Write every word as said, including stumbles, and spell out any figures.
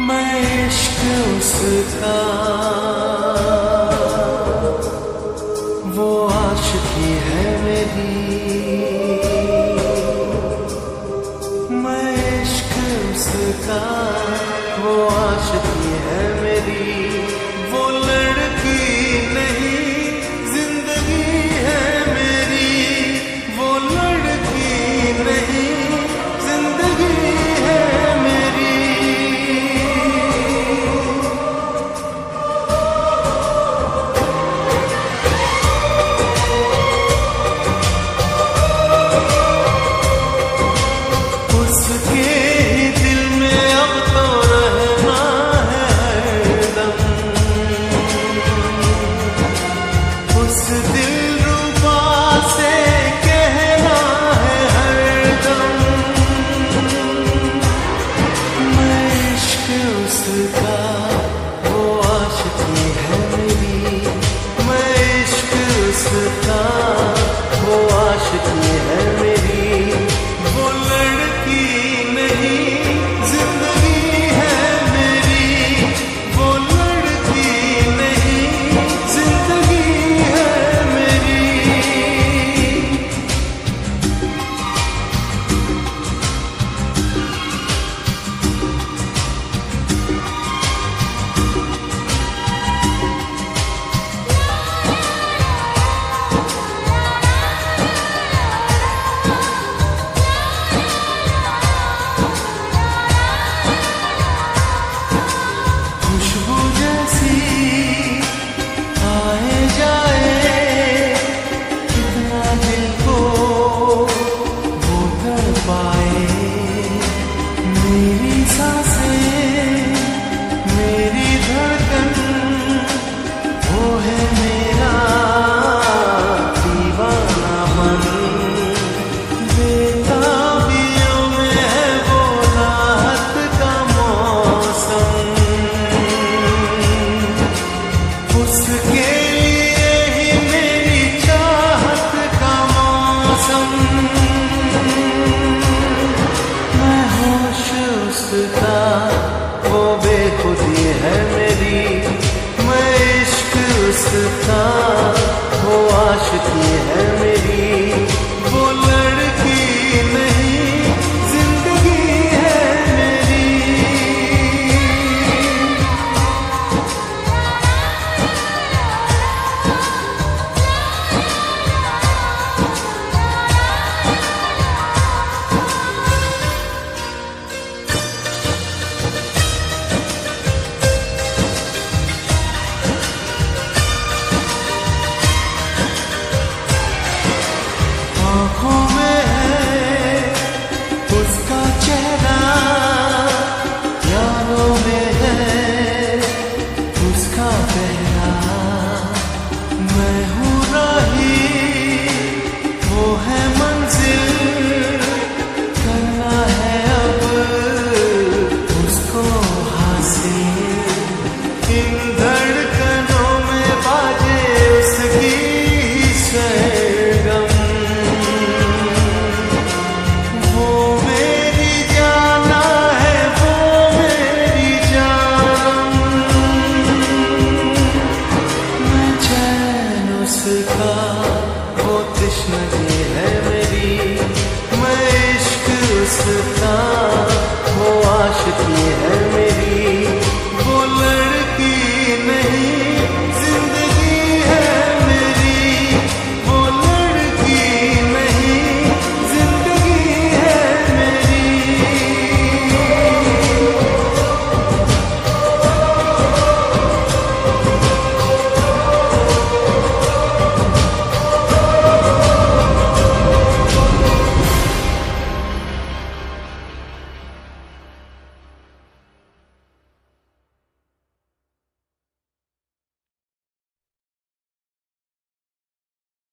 मैं इश्क उसका वो आशिकी है मेरी, मैं इश्क उसका वो आशिकी है मेरी। वो लड़की नहीं जिंदगी है मेरी, वो लड़की नहीं जिंदगी है मेरी। उसके ही दिल में अब तो रहना है हरदम, उस दिलरुबा से कहना है हरदम। मैं इश्क उसका वो आशिकी है मेरी, मैं इश्क उसका वो आशिकी है मेरी। वो लड़की नहीं जिंदगी है मेरी, वो लड़की नहीं जिंदगी है मेरी। खुशबू जैसी आए जाए, कितना दिल को वो तड़पाए। मेरी सांसें मेरी धड़कन वो है मेरा दीवानापन। बेताबियों में है वो राहत का मौसम, उसके लिए ही मेरी चाहत का मौसम। मैं होश उसका वो बेखुदी है मेरी, मैं इश्क उसका वो आशिकी है मेरी। वो लड़की नहीं जिंदगी है मेरी। आँखों में है उसका चेहरा, यारों में है उसका पहरा। मैं हूँ राही वो है मंजिल, करना है अब उसको हासिल। इन धड़कनों में बाजे उसकी सरगम, वो मेरी जाना है वो मेरी जानम। मैं चैन उसका वो तृष्णगी है मेरी, मैं इश्क उसका वो आशिकी है मेरी। वो लड़की नहीं